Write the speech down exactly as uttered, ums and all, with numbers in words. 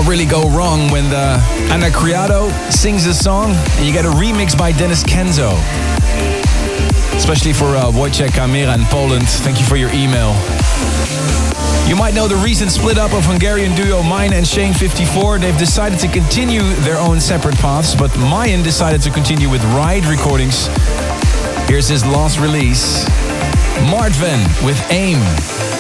what really go wrong when the Ana Criado sings a song and you get a remix by Dennis Kenzo. Especially for uh, Wojciech Kamera in Poland. Thank you for your email. You might know the recent split up of Hungarian duo Mine and Shane fifty-four. They've decided to continue their own separate paths, but Mayan decided to continue with Ride Recordings. Here's his last release, Martven with Aim.